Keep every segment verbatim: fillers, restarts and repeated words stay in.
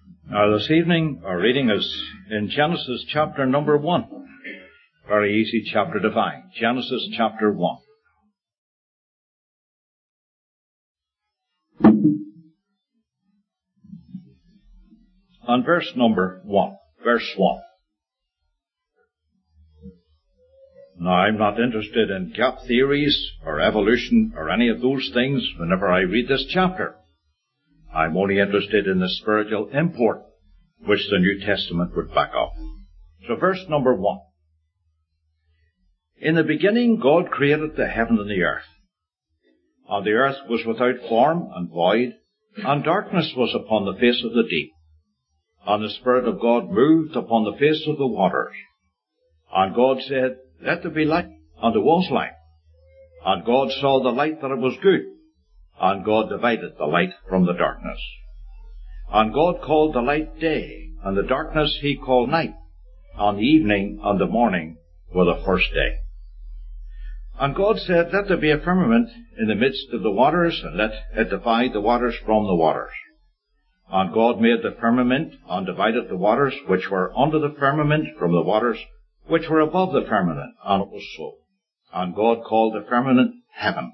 Now this evening our reading is in Genesis chapter number one. Very easy chapter to find. Genesis chapter one. On verse number one. Verse one. Now I'm not interested in gap theories or evolution or any of those things whenever I read this chapter. I'm only interested in the spiritual import which the New Testament would back up. So verse number one. In the beginning God created the heaven and the earth. And the earth was without form and void, and darkness was upon the face of the deep. And the Spirit of God moved upon the face of the waters. And God said, Let there be light, and there was light. And God saw the light that it was good. And God divided the light from the darkness. And God called the light day, and the darkness he called night. And the evening and the morning were the first day. And God said, Let there be a firmament in the midst of the waters, and let it divide the waters from the waters. And God made the firmament, and divided the waters which were under the firmament from the waters which were above the firmament. And it was so. And God called the firmament heaven.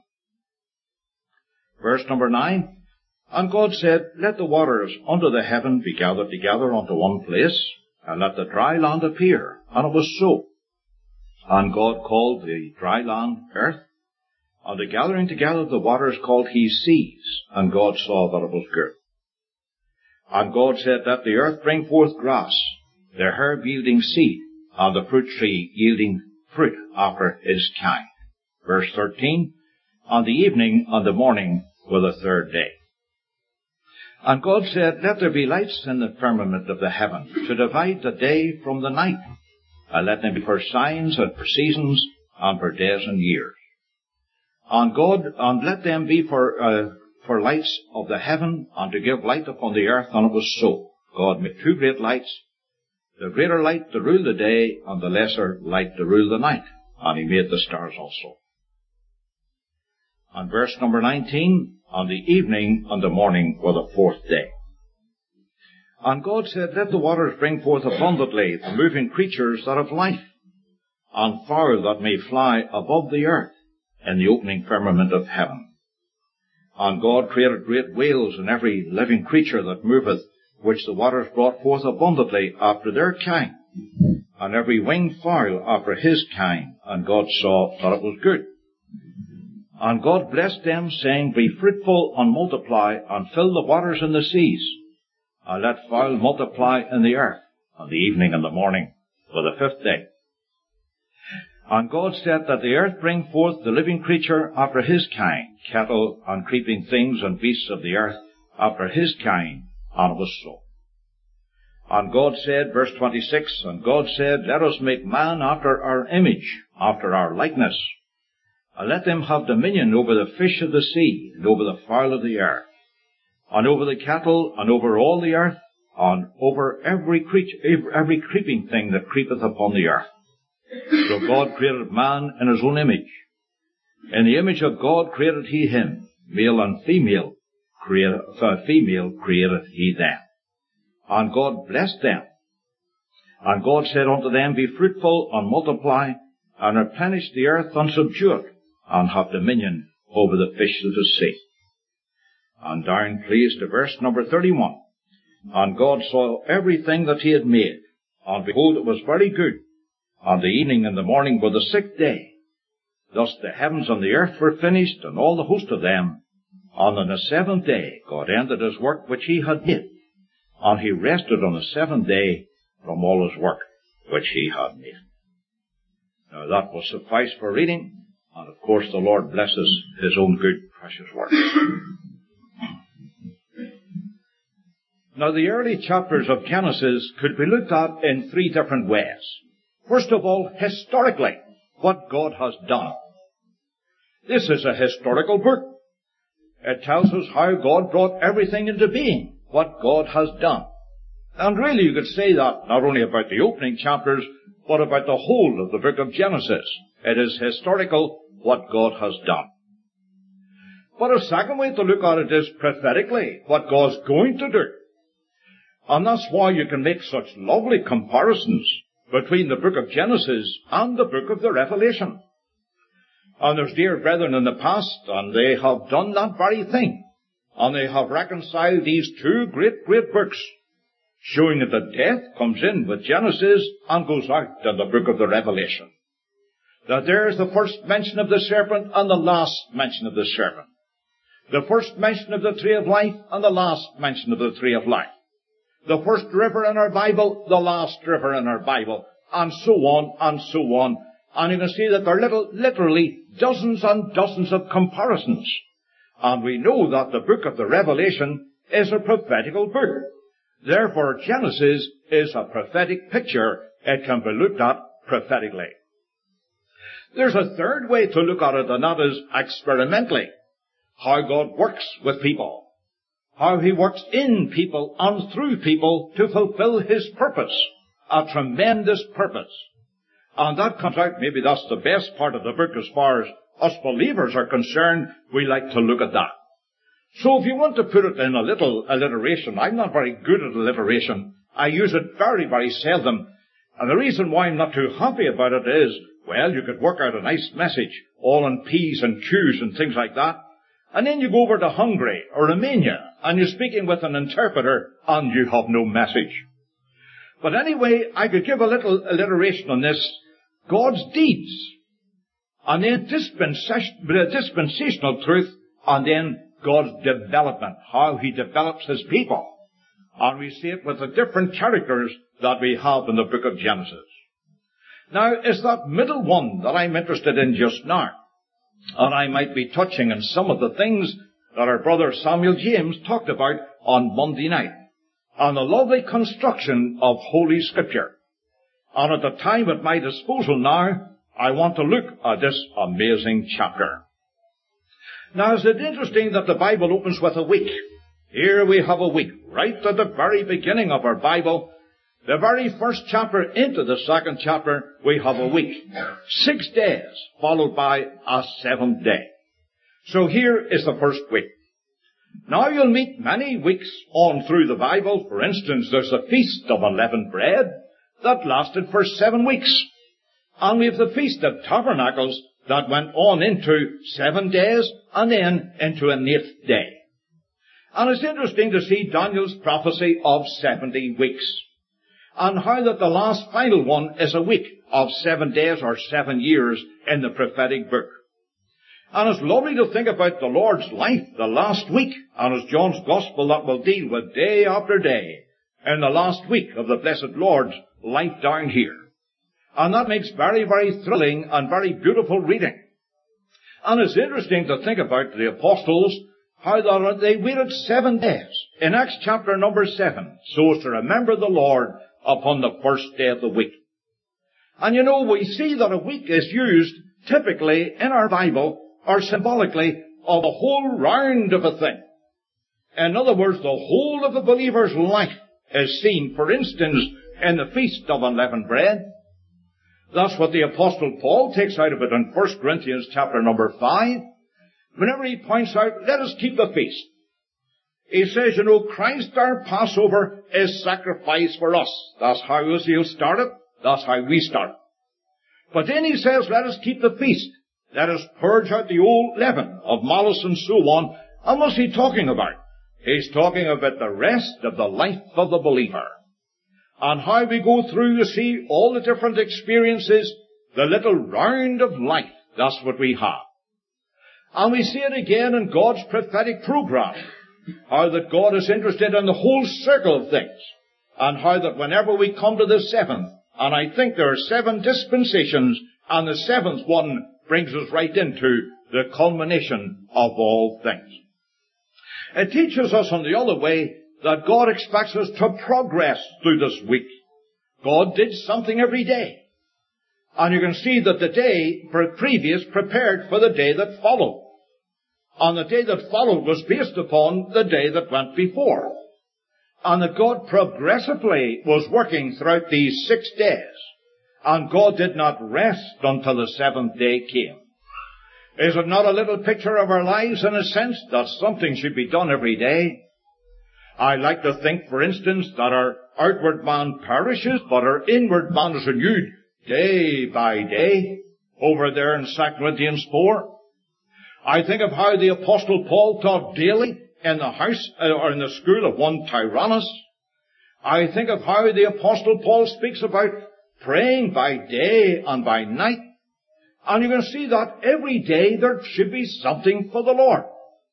Verse number nine. And God said, Let the waters under the heaven be gathered together unto one place, and let the dry land appear. And it was so. And God called the dry land earth, and the gathering together of the waters called he seas. And God saw that it was good. And God said, Let the earth bring forth grass, the herb yielding seed, and the fruit tree yielding fruit after his kind. Verse thirteen. And the evening and the morning were the third day. And God said, Let there be lights in the firmament of the heaven, to divide the day from the night, and let them be for signs and for seasons, and for days and years. And God, and let them be for, uh, for lights of the heaven, and to give light upon the earth. And it was so. God made two great lights, the greater light to rule the day, and the lesser light to rule the night. And he made the stars also. And verse number nineteen, And the evening and the morning were the fourth day. And God said, Let the waters bring forth abundantly the moving creatures that have life, and fowl that may fly above the earth in the opening firmament of heaven. And God created great whales and every living creature that moveth, which the waters brought forth abundantly after their kind, and every winged fowl after his kind. And God saw that it was good. And God blessed them, saying, Be fruitful and multiply, and fill the waters in the seas, and let fowl multiply in the earth. And the evening and the morning were the fifth day. And God said, That the earth bring forth the living creature after his kind, cattle and creeping things and beasts of the earth after his kind. And it was so. And God said, verse twenty-six, And God said, Let us make man after our image, after our likeness, and let them have dominion over the fish of the sea, and over the fowl of the air, and over the cattle, and over all the earth, and over every creature, every creeping thing that creepeth upon the earth. So God created man in his own image. In the image of God created he him, male and female created, uh, female created he them. And God blessed them. And God said unto them, Be fruitful and multiply, and replenish the earth and subdue it, and have dominion over the fish of the sea. And down, please, to verse number thirty-one. And God saw everything that he had made, and behold, it was very good. And the evening and the morning were the sixth day. Thus the heavens and the earth were finished, and all the host of them. And on the seventh day God ended his work which he had made, and he rested on the seventh day from all his work which he had made. Now that will suffice for reading. And of course the Lord blesses his own good, precious word. Now the early chapters of Genesis could be looked at in three different ways. First of all, historically, what God has done. This is a historical book. It tells us how God brought everything into being, what God has done. And really you could say that not only about the opening chapters, but about the whole of the book of Genesis. It is historical, what God has done. But a second way to look at it is prophetically, what God's going to do. And that's why you can make such lovely comparisons between the book of Genesis and the book of the Revelation. And there's dear brethren in the past, and they have done that very thing. And they have reconciled these two great, great books, showing that the death comes in with Genesis and goes out in the book of the Revelation. That there's the first mention of the serpent and the last mention of the serpent. The first mention of the tree of life and the last mention of the tree of life. The first river in our Bible, the last river in our Bible, and so on and so on. And you can see that there are little, literally dozens and dozens of comparisons. And we know that the book of the Revelation is a prophetical book. Therefore, Genesis is a prophetic picture. It can be looked at prophetically. There's a third way to look at it, and that is experimentally. How God works with people. How He works in people and through people to fulfill His purpose. A tremendous purpose. And that comes out, maybe that's the best part of the book as far as us believers are concerned. We like to look at that. So if you want to put it in a little alliteration, I'm not very good at alliteration. I use it very, very seldom. And the reason why I'm not too happy about it is, well, you could work out a nice message, all in P's and Q's and things like that. And then you go over to Hungary or Romania, and you're speaking with an interpreter, and you have no message. But anyway, I could give a little alliteration on this. God's deeds, and then dispensational truth, and then God's development, how He develops His people. And we see it with the different characters that we have in the book of Genesis. Now, it's that middle one that I'm interested in just now. And I might be touching on some of the things that our brother Samuel James talked about on Monday night, on the lovely construction of Holy Scripture. And at the time at my disposal now, I want to look at this amazing chapter. Now, is it interesting that the Bible opens with a week? Here we have a week, right at the very beginning of our Bible. The very first chapter into the second chapter, we have a week. Six days, followed by a seventh day. So here is the first week. Now you'll meet many weeks on through the Bible. For instance, there's the Feast of Unleavened Bread that lasted for seven weeks. And we have the Feast of Tabernacles that went on into seven days and then into an eighth day. And it's interesting to see Daniel's prophecy of seventy weeks. And how that the last final one is a week of seven days or seven years in the prophetic book. And it's lovely to think about the Lord's life the last week, and it's John's Gospel that will deal with day after day in the last week of the blessed Lord's life down here. And that makes very, very thrilling and very beautiful reading. And it's interesting to think about the apostles, how that they waited seven days in Acts chapter number seven, so as to remember the Lord upon the first day of the week. And you know, we see that a week is used typically in our Bible, or symbolically, of a whole round of a thing. In other words, the whole of a believer's life is seen, for instance, in the Feast of Unleavened Bread. That's what the Apostle Paul takes out of it in First Corinthians chapter number five. Whenever he points out, let us keep the feast. He says, you know, Christ our Passover is sacrificed for us. That's how he'll start it. That's how we start it. But then he says, let us keep the feast. Let us purge out the old leaven of malice and so on. And what's he talking about? He's talking about the rest of the life of the believer. And how we go through to see all the different experiences, the little round of life. That's what we have. And we see it again in God's prophetic program. How that God is interested in the whole circle of things. And how that whenever we come to the seventh, and I think there are seven dispensations, and the seventh one brings us right into the culmination of all things. It teaches us on the other way that God expects us to progress through this week. God did something every day. And you can see that the day previous prepared for the day that followed. And the day that followed was based upon the day that went before. And that God progressively was working throughout these six days. And God did not rest until the seventh day came. Is it not a little picture of our lives in a sense that something should be done every day? I like to think, for instance, that our outward man perishes, but our inward man is renewed day by day, over there in Second Corinthians four. I think of how the Apostle Paul taught daily in the house, or in the school of one Tyrannus. I think of how the Apostle Paul speaks about praying by day and by night. And you can see that every day there should be something for the Lord.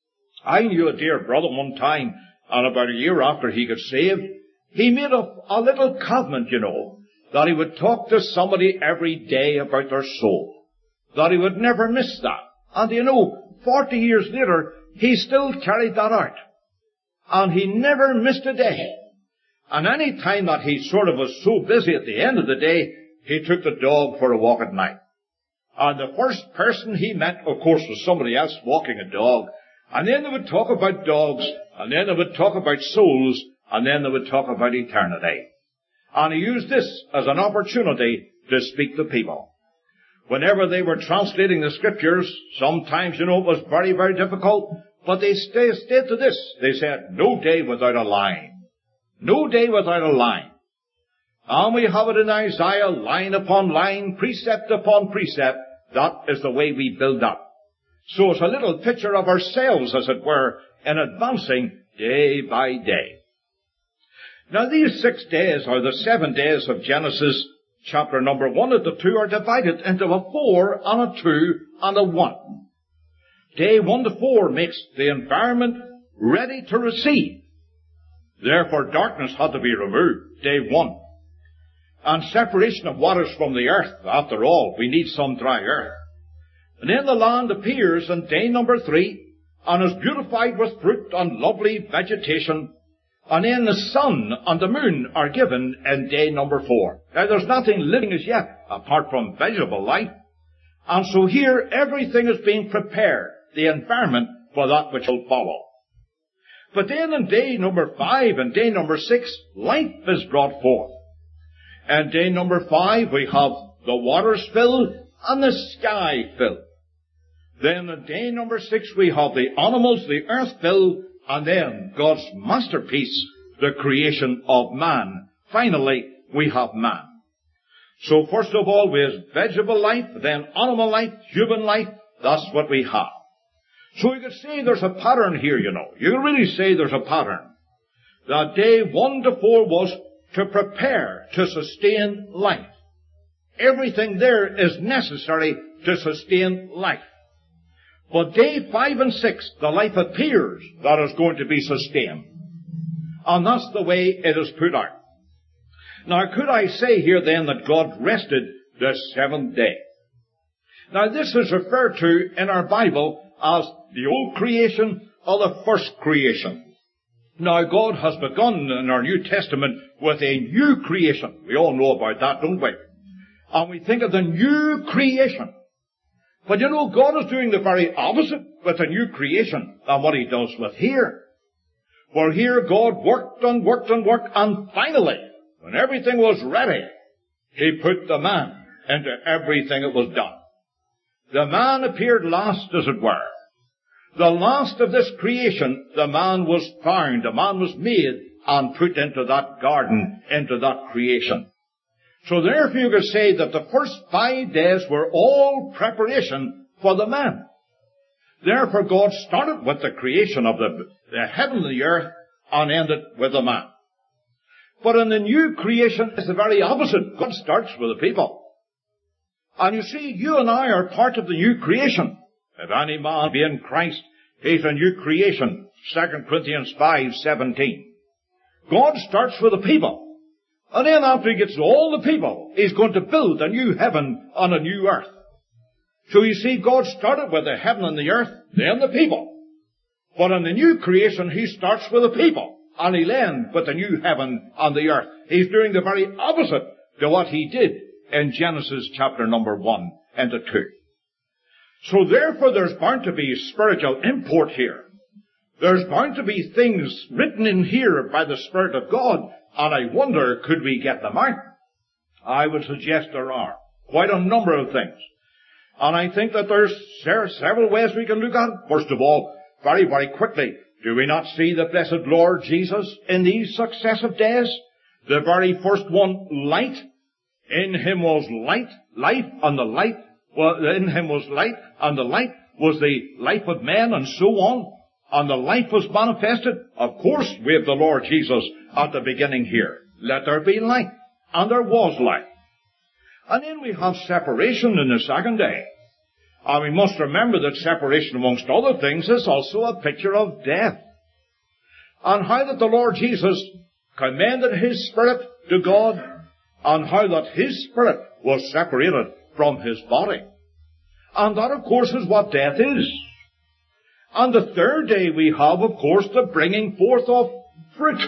I knew a dear brother one time, and about a year after he got saved, he made a, a little covenant, you know, that he would talk to somebody every day about their soul. That he would never miss that. And you know, forty years later, he still carried that out. And he never missed a day. And any time that he sort of was so busy at the end of the day, he took the dog for a walk at night. And the first person he met, of course, was somebody else walking a dog. And then they would talk about dogs, and then they would talk about souls, and then they would talk about eternity. And he used this as an opportunity to speak to people. Whenever they were translating the scriptures, sometimes, you know, it was very, very difficult, but they stayed, stayed to this. They said, no day without a line. No day without a line. And we have it in Isaiah, line upon line, precept upon precept. That is the way we build up. So it's a little picture of ourselves, as it were, in advancing day by day. Now these six days, or the seven days of Genesis, chapter number one and the two, are divided into a four and a two and a one. Day one to four makes the environment ready to receive. Therefore darkness had to be removed, day one. And separation of waters from the earth. After all, we need some dry earth. And then the land appears in day number three, and is beautified with fruit and lovely vegetation. And then the sun and the moon are given in day number four. Now there's nothing living as yet, apart from vegetable life. And so here everything is being prepared, the environment for that which will follow. But then in day number five and day number six, life is brought forth. And day number five, we have the waters filled and the sky filled. Then in day number six, we have the animals, the earth filled, and then God's masterpiece, the creation of man. Finally, we have man. So first of all, we have vegetable life, then animal life, human life. That's what we have. So you could say there's a pattern here, you know. You can really say there's a pattern. That day one to four was to prepare, to sustain life. Everything there is necessary to sustain life. But day five and six, the life appears that is going to be sustained. And that's the way it is put out. Now, could I say here then that God rested the seventh day? Now, this is referred to in our Bible as the old creation or the first creation. Now, God has begun in our New Testament with a new creation. We all know about that, don't we? And we think of the new creation. But you know, God is doing the very opposite with the new creation than what He does with here. For here God worked and worked and worked, and finally, when everything was ready, He put the man into everything that was done. The man appeared last, as it were. The last of this creation, the man was found, the man was made and put into that garden, into that creation. So therefore you could say that the first five days were all preparation for the man. Therefore God started with the creation of the, the heaven and the earth and ended with the man. But in the new creation it's the very opposite. God starts with the people. And you see, you and I are part of the new creation. If any man be in Christ, he's a new creation. Second Corinthians five seventeen. God starts with the people. And then after He gets to all the people, He's going to build a new heaven and a new earth. So you see, God started with the heaven and the earth, then the people. But in the new creation, He starts with the people, and He'll end with the new heaven and the earth. He's doing the very opposite to what He did in Genesis chapter number one and to two. So therefore there's bound to be spiritual import here. There's bound to be things written in here by the Spirit of God, and I wonder, could we get them out? I would suggest there are. Quite a number of things. And I think that there's several ways we can look at it. First of all, very, very quickly, Do we not see the blessed Lord Jesus in these successive days? The very first one, light. In him was light, life, and the light, well, in him was light, and the light was the life of men, and so on. And the life was manifested. Of course, we have the Lord Jesus at the beginning here. Let there be light. And there was light. And then we have separation in the second day. And we must remember that separation, amongst other things, is also a picture of death. And how that the Lord Jesus commended his spirit to God, and how that his spirit was separated from his body. And that, of course, is what death is. And the third day we have, of course, the bringing forth of fruit.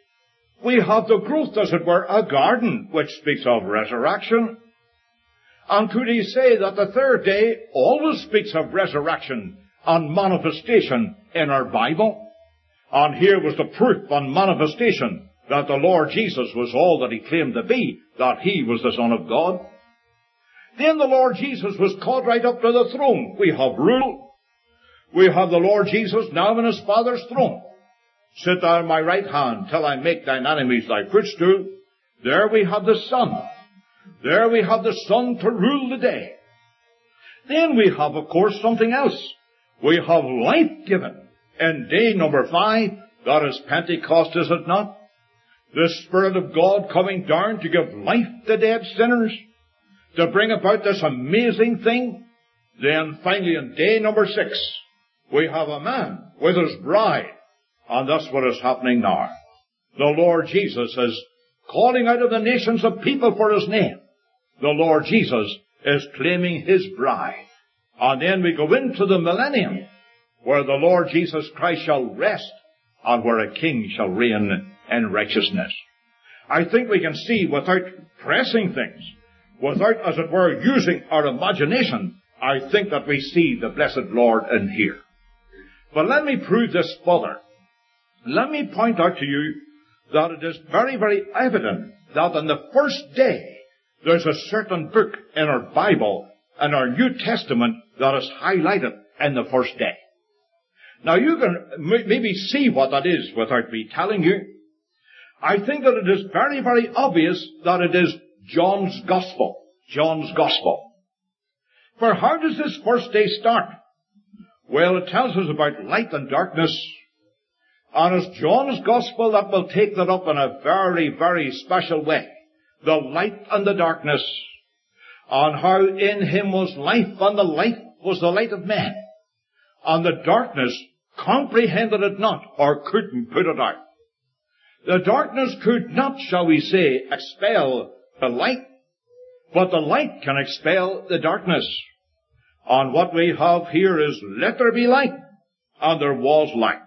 We have the growth, as it were, a garden, which speaks of resurrection. And could he say that the third day always speaks of resurrection and manifestation in our Bible? And here was the proof and manifestation that the Lord Jesus was all that he claimed to be, that he was the Son of God. Then the Lord Jesus was caught right up to the throne. We have rule. We have the Lord Jesus now in his Father's throne. Sit thou on my right hand till I make thine enemies thy footstool. There we have the Son. There we have the Son to rule the day. Then we have, of course, something else. We have life given. In day number five, that is Pentecost, is it not? The Spirit of God coming down to give life to dead sinners, to bring about this amazing thing. Then finally in day number six, we have a man with his bride. And that's what is happening now. The Lord Jesus is calling out of the nations of people for his name. The Lord Jesus is claiming his bride. And then we go into the millennium, where the Lord Jesus Christ shall rest, and where a king shall reign in righteousness. I think we can see, without pressing things, without, as it were, using our imagination, I think that we see the blessed Lord in here. But let me prove this further. Let me point out to you that it is very, very evident that on the first day, there's a certain book in our Bible, in our New Testament, that is highlighted in the first day. Now you can maybe see what that is without me telling you. I think that it is very, very obvious that it is John's Gospel. John's Gospel. For how does this first day start? Well, it tells us about light and darkness. And it's John's Gospel that will take that up in a very, very special way. The light and the darkness. And how in him was life, and the light was the light of men. And the darkness comprehended it not, or couldn't put it out. The darkness could not, shall we say, expel the light, but the light can expel the darkness. And what we have here is, let there be light, and there was light.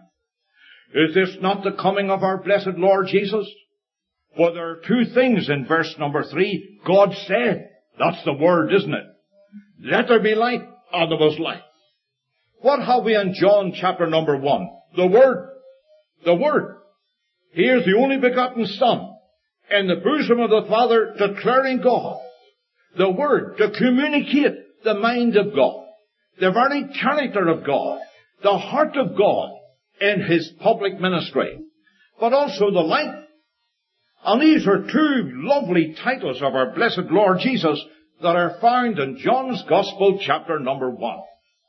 Is this not the coming of our blessed Lord Jesus? For there are two things in verse number three. God said, that's the word, isn't it? Let there be light, and there was light. What have we in John chapter number one? The Word. The Word. Here's the only begotten Son in the bosom of the Father, declaring God. The Word to communicate the mind of God, the very character of God, the heart of God in his public ministry, but also the light. And these are two lovely titles of our blessed Lord Jesus that are found in John's Gospel chapter number one.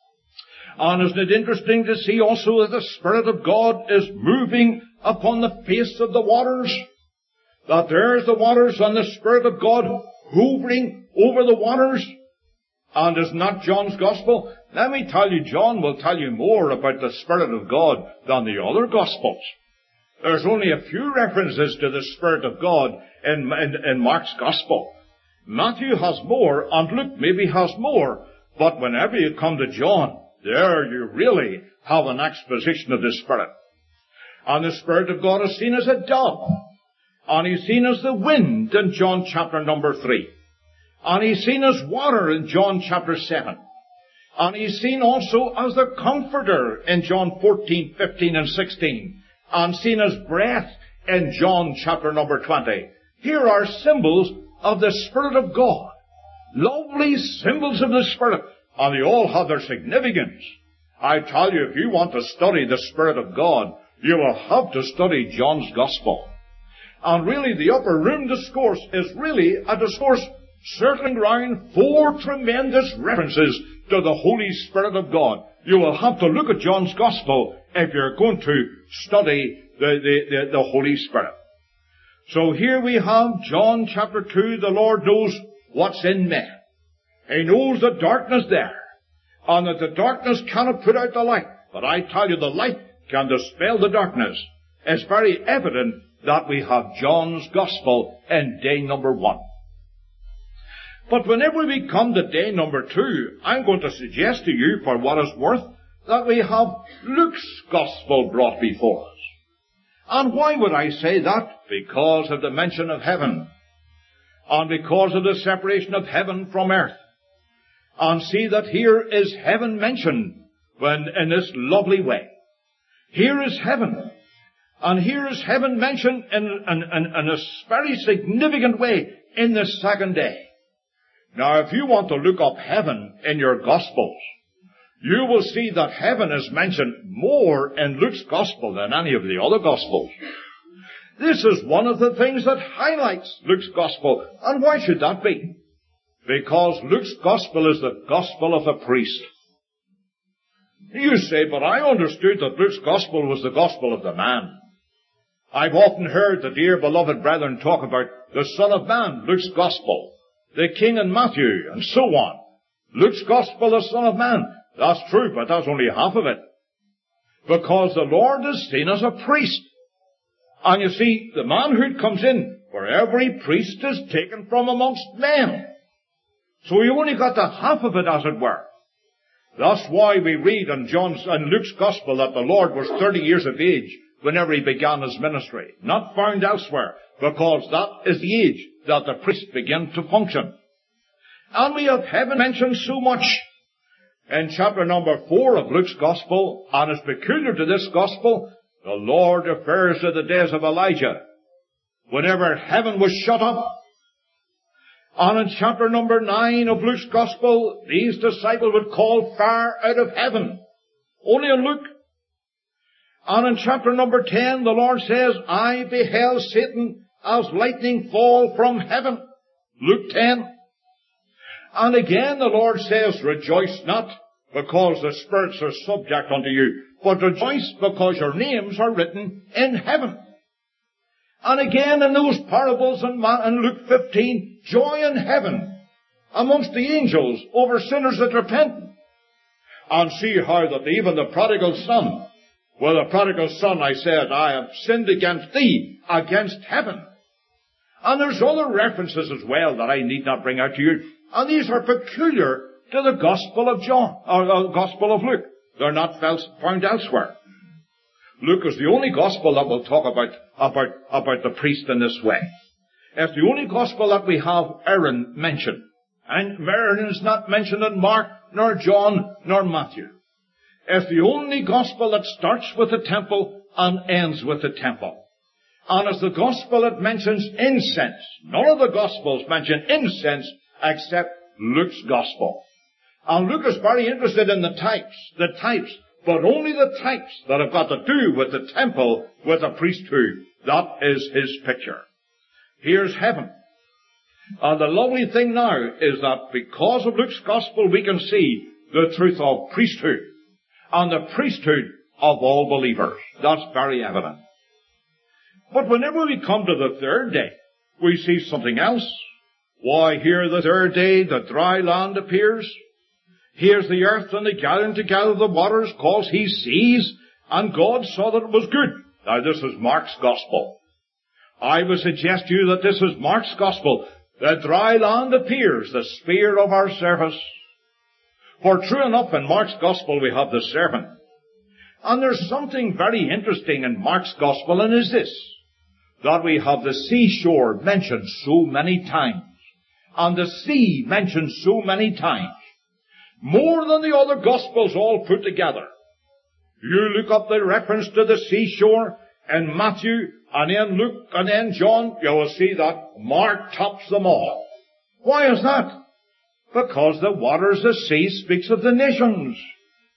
And isn't it interesting to see also that the Spirit of God is moving upon the face of the waters? That there's the waters and the Spirit of God hovering over the waters? And is not John's Gospel? Let me tell you, John will tell you more about the Spirit of God than the other Gospels. There's only a few references to the Spirit of God in, in, in Mark's Gospel. Matthew has more, and Luke maybe has more. But whenever you come to John, there you really have an exposition of the Spirit. And the Spirit of God is seen as a dove. And he's seen as the wind in John chapter number three. And he's seen as water in John chapter seven. And he's seen also as the Comforter in John fourteen, fifteen, and sixteen. And seen as breath in John chapter number twenty. Here are symbols of the Spirit of God. Lovely symbols of the Spirit. And they all have their significance. I tell you, if you want to study the Spirit of God, you will have to study John's Gospel. And really, the Upper Room Discourse is really a discourse circling round four tremendous references to the Holy Spirit of God. You will have to look at John's Gospel if you're going to study the, the, the, the Holy Spirit. So here we have John chapter two. The Lord knows what's in men. He knows the darkness there, and that the darkness cannot put out the light. But I tell you, the light can dispel the darkness. It's very evident that we have John's Gospel in day number one. But whenever we come to day number two, I'm going to suggest to you, for what it's worth, that we have Luke's Gospel brought before us. And why would I say that? Because of the mention of heaven, and because of the separation of heaven from earth. And see that here is heaven mentioned when in this lovely way. Here is heaven. And here is heaven mentioned in, in, in, in a very significant way in the second day. Now, if you want to look up heaven in your Gospels, you will see that heaven is mentioned more in Luke's Gospel than any of the other Gospels. This is one of the things that highlights Luke's Gospel. And why should that be? Because Luke's Gospel is the Gospel of the priest. You say, but I understood that Luke's Gospel was the Gospel of the man. I've often heard the dear beloved brethren talk about the Son of Man, Luke's Gospel, the King in Matthew, and so on. Luke's Gospel, the Son of Man. That's true, but that's only half of it. Because the Lord is seen as a priest. And you see, the manhood comes in where every priest is taken from amongst men. So you only got the half of it, as it were. That's why we read in John's and Luke's Gospel that the Lord was thirty years of age whenever he began his ministry. Not found elsewhere, because that is the age that the priest began to function. And we have heaven mentioned so much in chapter number four of Luke's Gospel, and it's peculiar to this Gospel. The Lord refers to the days of Elijah, whenever heaven was shut up. And in chapter number nine of Luke's Gospel, these disciples would call fire out of heaven. Only in Luke. And in chapter number ten, the Lord says, I beheld Satan as lightning fall from heaven. Luke ten. And again the Lord says, rejoice not, because the spirits are subject unto you, but rejoice because your names are written in heaven. And again in those parables in, in Luke fifteen, joy in heaven amongst the angels over sinners that repent. And see how that even the prodigal son, well, the prodigal son, I said, I have sinned against thee, against heaven. And there's other references as well that I need not bring out to you. And these are peculiar to the Gospel of John, or the Gospel of Luke. They're not found elsewhere. Luke is the only Gospel that will talk about, about, about the priest in this way. It's the only Gospel that we have Aaron mentioned. And Aaron is not mentioned in Mark, nor John, nor Matthew. It's the only Gospel that starts with the temple and ends with the temple. And it's the Gospel that mentions incense. None of the Gospels mention incense except Luke's Gospel. And Luke is very interested in the types, the types, but only the types that have got to do with the temple, with the priesthood. That is his picture. Here's heaven. And the lovely thing now is that because of Luke's Gospel we can see the truth of priesthood and the priesthood of all believers. That's very evident. But whenever we come to the third day, we see something else. Why, here the third day the dry land appears. Here's the earth and the gathering together of the waters, cause he sees, and God saw that it was good. Now this is Mark's Gospel. I would suggest to you that this is Mark's Gospel. The dry land appears, the sphere of our service. For true enough, in Mark's Gospel we have the serpent. And there's something very interesting in Mark's Gospel, and is this, that we have the seashore mentioned so many times, and the sea mentioned so many times, more than the other Gospels all put together. You look up the reference to the seashore in Matthew, and in Luke, and in John, you will see that Mark tops them all. Why is that? Because the waters, the sea, speaks of the nations.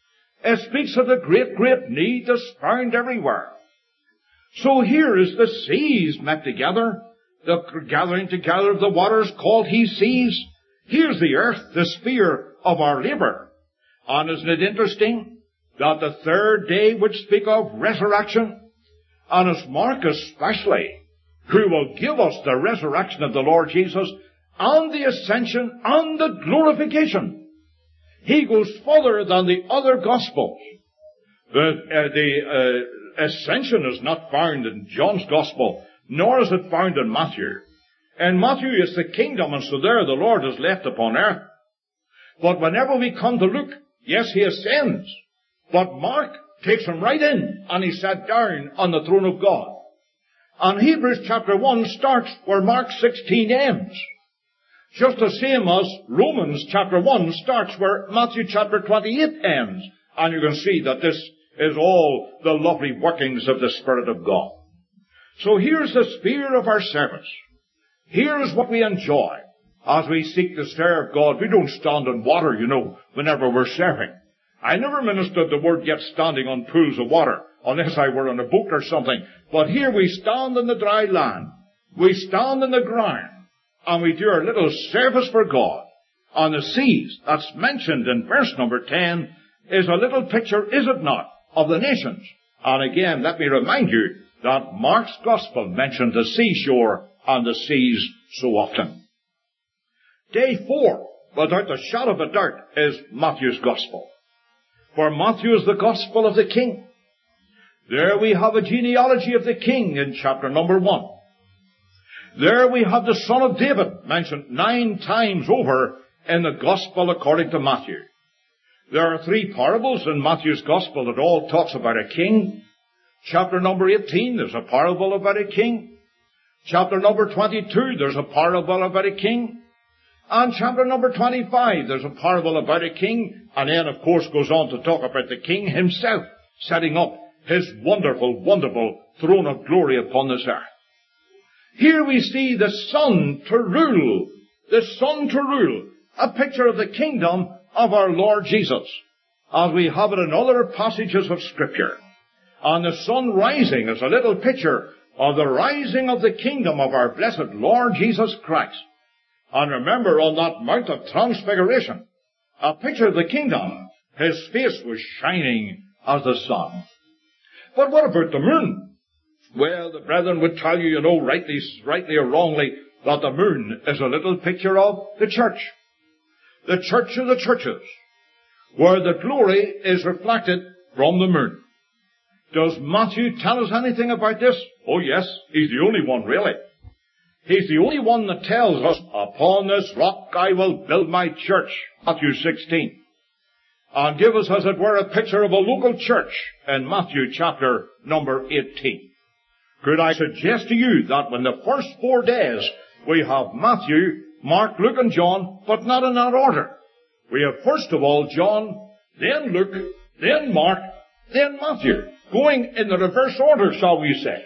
It speaks of the great, great need that's found everywhere. So here is the seas met together, the gathering together of the waters called he seas. Here's the earth, the sphere of our labor. And isn't it interesting that the third day would speak of resurrection? And it's Mark especially who will give us the resurrection of the Lord Jesus and the ascension and the glorification. He goes further than the other Gospels. The, uh, the uh, ascension is not found in John's Gospel, nor is it found in Matthew. In Matthew is the kingdom, and so there the Lord is left upon earth. But whenever we come to look, yes, he ascends. But Mark takes him right in, and he sat down on the throne of God. And Hebrews chapter one starts where Mark sixteen ends. Just the same as Romans chapter one starts where Matthew chapter twenty-eight ends. And you can see that this is all the lovely workings of the Spirit of God. So here's the sphere of our service. Here's what we enjoy as we seek to serve God. We don't stand in water, you know, whenever we're serving. I never ministered the word yet standing on pools of water, unless I were on a boat or something. But here we stand in the dry land. We stand in the ground. And we do our little service for God. On the seas, that's mentioned in verse number ten, is a little picture, is it not, of the nations. And again, let me remind you that Mark's Gospel mentioned the seashore and the seas so often. Day four, without the shadow of a doubt, is Matthew's Gospel. For Matthew is the Gospel of the King. There we have a genealogy of the King in chapter number one. There we have the Son of David mentioned nine times over in the Gospel according to Matthew. There are three parables in Matthew's Gospel that all talks about a king. Chapter number eighteen, there's a parable about a king. Chapter number twenty-two, there's a parable about a king. And chapter number twenty-five, there's a parable about a king. And then, of course, goes on to talk about the king himself setting up his wonderful, wonderful throne of glory upon this earth. Here we see the Son to rule, the Son to rule, a picture of the kingdom of our Lord Jesus, as we have it in other passages of Scripture. And the sun rising is a little picture of the rising of the kingdom of our blessed Lord Jesus Christ. And remember, on that Mount of Transfiguration, a picture of the kingdom, his face was shining as the sun. But what about the moon? Well, the brethren would tell you, you know, rightly, rightly or wrongly, that the moon is a little picture of the church. The church of the churches, where the glory is reflected from the moon. Does Matthew tell us anything about this? Oh yes, he's the only one really. He's the only one that tells us, upon this rock I will build my church, Matthew sixteen. And give us, as it were, a picture of a local church in Matthew chapter number eighteen. Could I suggest to you that when the first four days we have Matthew, Mark, Luke and John, but not in that order. We have first of all John, then Luke, then Mark, then Matthew. Going in the reverse order, shall we say.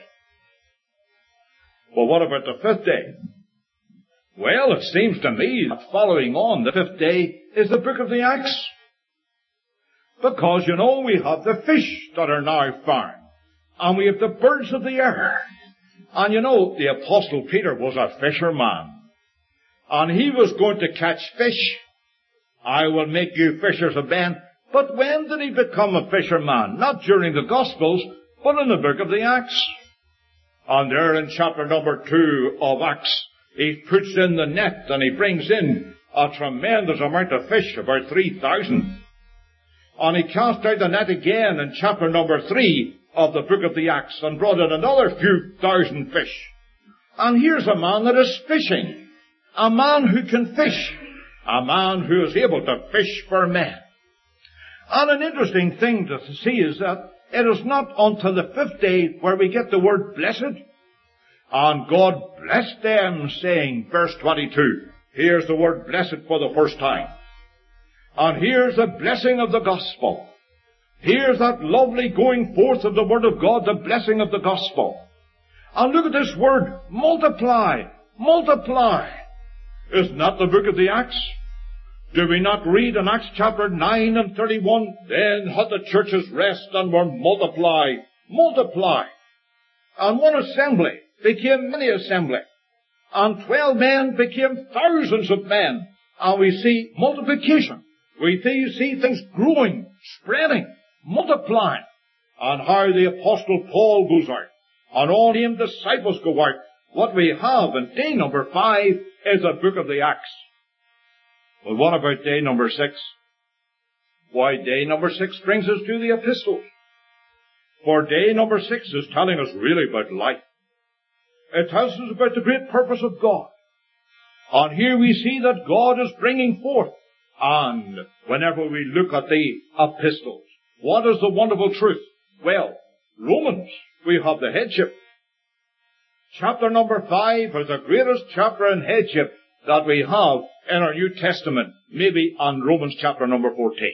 Well, what about the fifth day? Well, it seems to me that following on the fifth day is the book of the Acts. Because, you know, we have the fish that are now found. And we have the birds of the air. And you know, the Apostle Peter was a fisherman. And he was going to catch fish. I will make you fishers of men. But when did he become a fisherman? Not during the Gospels, but in the book of the Acts. And there in chapter number two of Acts, he puts in the net and he brings in a tremendous amount of fish, about three thousand. And he cast out the net again in chapter number three of the book of the Acts and brought in another few thousand fish. And here's a man that is fishing. A man who can fish. A man who is able to fish for men. And an interesting thing to see is that it is not until the fifth day where we get the word blessed. And God blessed them, saying, verse twenty-two, here's the word blessed for the first time. And here's the blessing of the gospel. Here's that lovely going forth of the word of God, the blessing of the gospel. And look at this word, multiply, multiply. Isn't that the book of the Acts? Do we not read in Acts chapter nine and thirty-one, then had the churches rest and were multiplied, multiplied. And one assembly became many assembly. And twelve men became thousands of men. And we see multiplication. We see, see things growing, spreading, multiplying. And how the Apostle Paul goes out. And all him disciples go out. What we have in day number five is a book of the Acts. But what about day number six? Why, day number six brings us to the epistles. For day number six is telling us really about life. It tells us about the great purpose of God. And here we see that God is bringing forth. And whenever we look at the epistles, what is the wonderful truth? Well, Romans, we have the headship. Chapter number five is the greatest chapter in headship that we have in our New Testament, maybe on Romans chapter number fourteen.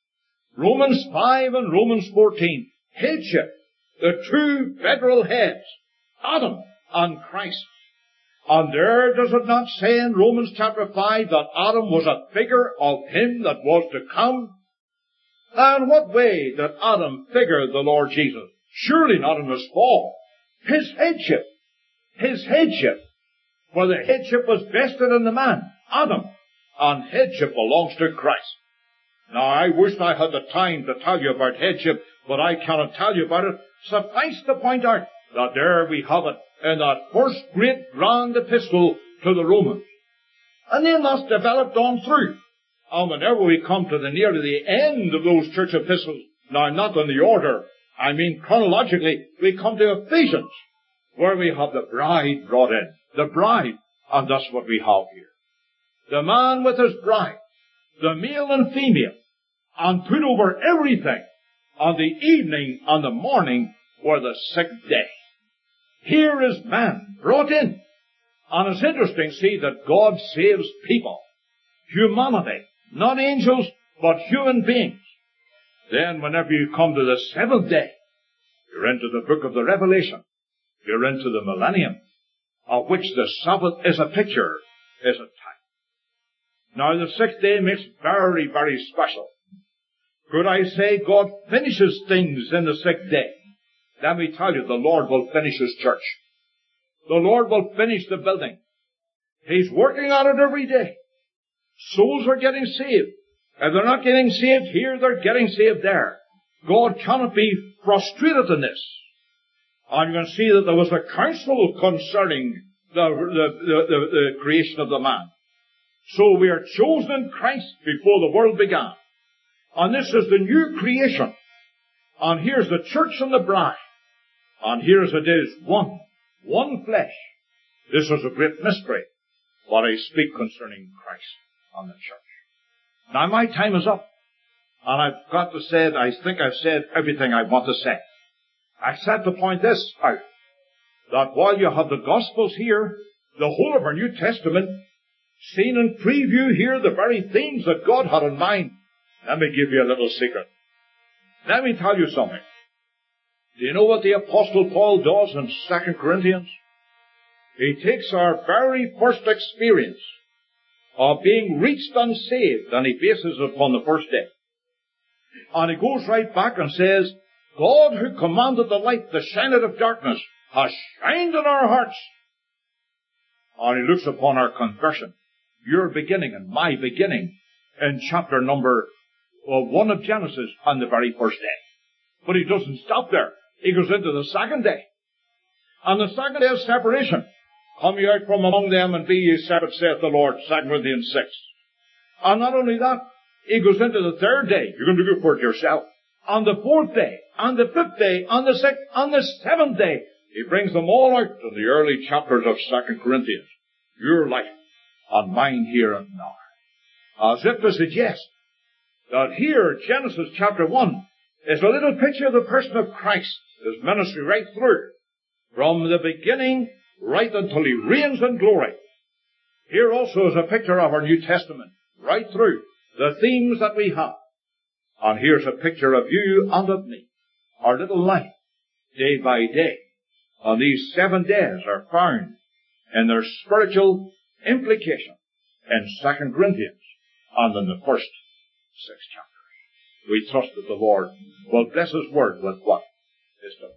Romans five and Romans fourteen. Headship. The two federal heads, Adam and Christ. And there does it not say in Romans chapter five that Adam was a figure of him that was to come? And what way did Adam figure the Lord Jesus? Surely not in his fall. His headship. His headship. For the headship was vested in the man, Adam. And headship belongs to Christ. Now I wish I had the time to tell you about headship, but I cannot tell you about it. Suffice to point out that there we have it in that first great grand epistle to the Romans. And then that's developed on through. And whenever we come to the nearly the end of those church epistles, now not in the order, I mean chronologically, we come to Ephesians, where we have the bride brought in. The bride. And that's what we have here. The man with his bride, the male and female, and put over everything on the evening and the morning were the sixth day. Here is man brought in. And it's interesting to see that God saves people. Humanity. Not angels, but human beings. Then whenever you come to the seventh day, you're into the book of the Revelation. You're into the millennium, of which the Sabbath is a picture, is a type. Now the sixth day makes very, very special. Could I say God finishes things in the sixth day? Let me tell you, the Lord will finish His church. The Lord will finish the building. He's working on it every day. Souls are getting saved. If they're not getting saved here, they're getting saved there. God cannot be frustrated in this. And you can see that there was a council concerning the, the, the, the, the creation of the man. So we are chosen in Christ before the world began. And this is the new creation. And here's the church and the bride. And here as it is, one, one flesh. This is a great mystery, what I speak concerning Christ and the church. Now my time is up. And I've got to say, I think I've said everything I want to say. I said to point this out, that while you have the Gospels here, the whole of our New Testament, seen in preview here, the very themes that God had in mind, let me give you a little secret. Let me tell you something. Do you know what the Apostle Paul does in Second Corinthians? He takes our very first experience of being reached and saved, and he bases it upon the first day. And he goes right back and says, God who commanded the light to shine out of darkness has shined in our hearts. And he looks upon our conversion, your beginning and my beginning, in chapter number well, one of Genesis on the very first day. But he doesn't stop there. He goes into the second day. On the second day of separation, come ye out from among them and be ye separate, saith the Lord, Second Corinthians six. And not only that, he goes into the third day. You're going to go for it yourself. On the fourth day, on the fifth day, on the sixth, on the seventh day, he brings them all out to the early chapters of Second Corinthians. Your life and mine here and now. As if to suggest that here, Genesis chapter one, is a little picture of the person of Christ, his ministry right through, from the beginning right until he reigns in glory. Here also is a picture of our New Testament, right through, the themes that we have. And here's a picture of you and of me, our little life, day by day. And these seven days are found in their spiritual implication in Second Corinthians. and in the first six chapters. We trust that the Lord will bless His word with what is to